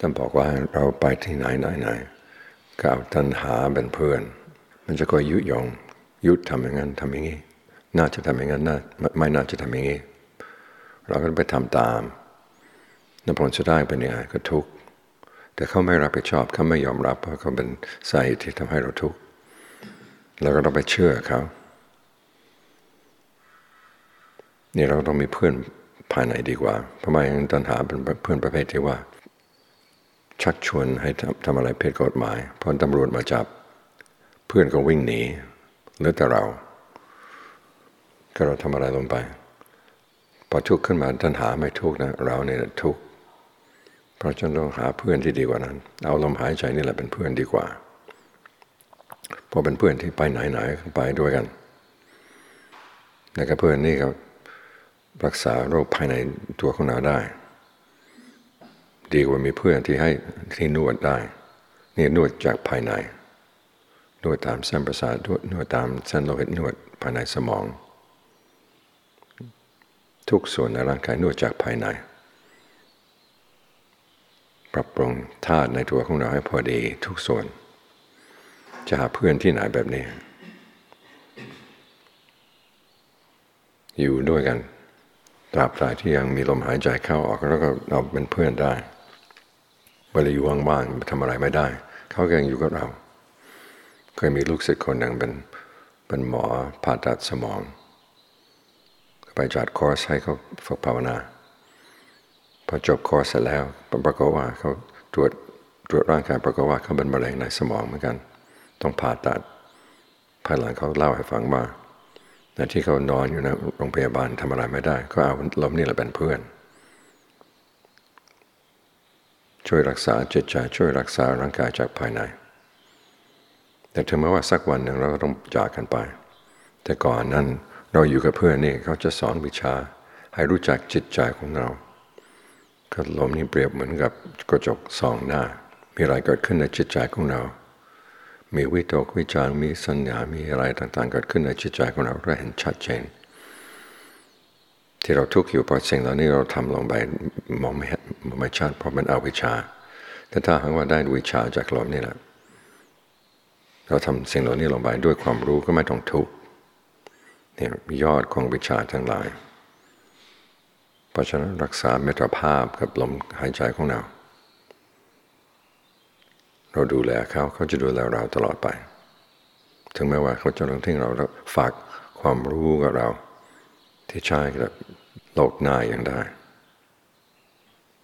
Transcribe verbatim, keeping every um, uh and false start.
ท่านบอกว่าเราไปที่ไหนไหนไหนก็เอาตัณหาเป็นเพื่อนมันจะคอยยุยงยุทำอย่างนั้นทำอย่างนี้น่าจะทำอย่างนั้นน่าไม่น่าจะทำอย่างนี้เราก็ไปทำตามผลสุดท้ายเป็นยังไงก็ทุกข์แต่เขาไม่รับผิดชอบเขาไม่ยอมรับเพราะเขาเป็นสาเหตุที่ทำให้เราทุกข์เราก็ต้องไปเชื่อเขานี่เราต้องมีเพื่อนภายในดีกว่าเพราะไม่งั้นตัณหาเป็นเพื่อนประเภทที่ว่าชักชวนให้ทำทำอะไรผิดกฎหมายพอตำรวจมาจับเพื่อนก็วิ่งหนีเหลือแต่เราก็เราทำอะไรลงไปพอทุกข์ขึ้นมาตัณหาไม่ทุกข์นะเราเนี่ยทุกข์เพราะฉะนั้นต้องหาเพื่อนที่ดีกว่านั้นเอาลมหายใจนี่แหละเป็นเพื่อนดีกว่าเพราะเป็นเพื่อนที่ไปไหนๆไปด้วยกันแล้วก็เพื่อนนี่ก็รักษาโรคภายในตัวของเราได้ดีกว่ามีเพื่อนที่ให้ที่นวดได้นี่นวดจากภายในนวดตามเส้นประสาทนวดตามเส้นโลหิตนวดภายในสมองทุกส่วนในร่างกายนวดจากภายในปรับปรุงธาตุในตัวของเราให้พอดีทุกส่วนจะหาเพื่อนที่ไหนแบบนี้อยู่ด้วยกันตราบใดที่ยังมีลมหายใจเข้าออกแล้วก็เราเป็นเพื่อนได้เวลาอยู่ว่างๆทำอะไรไม่ได้เขาก็ยังอยู่กับเราเคยมีลูกศิษย์คนหนึ่งเป็นเป็นหมอผ่าตัดสมองไปจัดคอร์สให้เขาฝึกภาวนาพอจบคอร์สเสร็จแล้วปรากฏว่าเขาตรวจตรวจร่างกายปรากฏว่าเขาเป็นมะเร็งในสมองเหมือนกันต้องผ่าตัดภายหลังเขาเล่าให้ฟังว่าในที่เขานอนอยู่ในโรงพยาบาลทำอะไรไม่ได้ก็เอาลมนี่แหละเป็นเพื่อนช่วยรักษาจิตใจช่วยรักษาร่างกายจากภายในแต่ถึงแม้ว่าสักวันหนึ่งเราก็ต้องจากกันไปแต่ก่อนนั้นเราอยู่กับเพื่อนนี่เขาจะสอนวิชาให้รู้จักจิตใจของเราก็ลมนี่เปรียบเหมือนกับกระจกส่องหน้ามีอะไรเกิดขึ้นในจิตใจของเรามีวิตกวิจารมีสัญญามีอะไรต่างๆเกิดขึ้นในจิตใจของเราเราเห็นชัดเจนที่เราทุกข์อยู่เพราะสิ่งเหล่านี้เราทำลงไปมองไม่เห็นไม่ชัดเพราะมันอวิชชาแต่ถ้าหากว่าได้วิชาจากลมนี่แหละเราทำสิ่งเหล่านี้ลงไปด้วยความรู้ก็ไม่ต้องทุกข์เนี่ยยอดของวิชาทั้งหลายเพราะฉะนั้นรักษาเมตภาพกับลมหายใจของเราเราดูแลเขาเขาจะดูแลเราตลอดไปถึงแม้ว่าเขาจะต้องทิ้งเราแล้วฝากความรู้กับเราที่ใช้กับโลกหน้าอย่างได้